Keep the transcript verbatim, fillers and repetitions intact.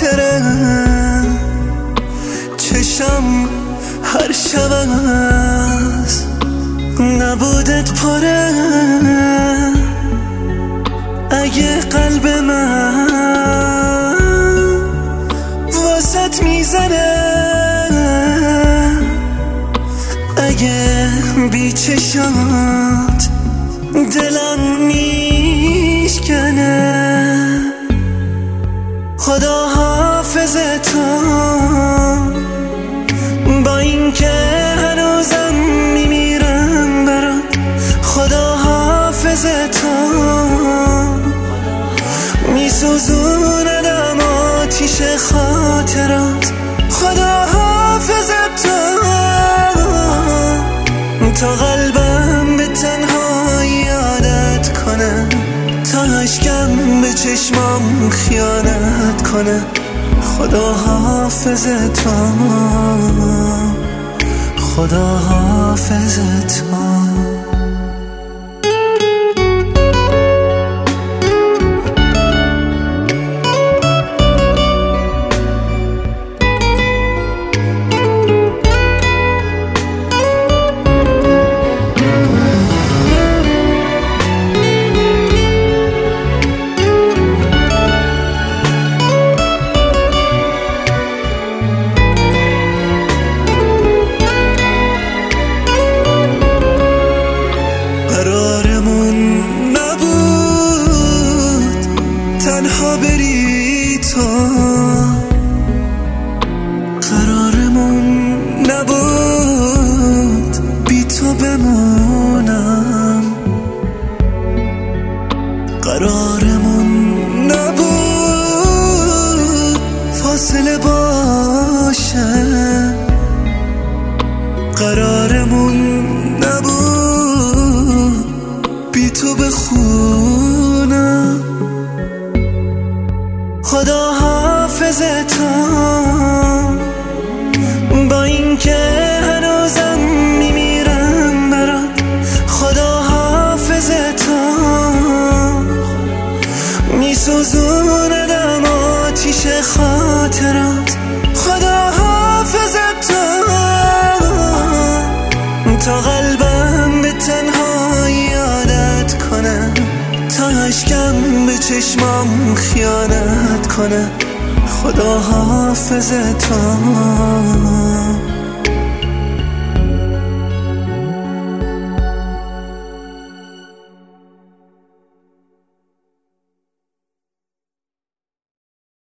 خاطره چشم هر شب از نبودت پره. اگه قلب من واسط میزنه، اگه بی چشات دلم میشکنه، خدا حافظتم با این که هنوزم میمیرم برات. خدا حافظتم میسوزوندم آتیش خاطرات. خدا حافظتم تا قلبم به تنهایی عادت کنه، تا اشکم به چشمام خیانت کنه. خدا حافظتم، خدا حافظتم. تنها بری تو، قرارمون نبود بی تو بمونم، قرارمون نبود فاصله باشه، قرارمون نبود بی تو بخونم. خدا حافظتم با این که هنوزم میمیرم برات. خدا حافظتم میسوزوندم آتیش خاطرات. خدا حافظتم تا قلبم به تنهایی عادت کنه، تا اشکم به چشمام خیانت کنه. خدا حافظتم.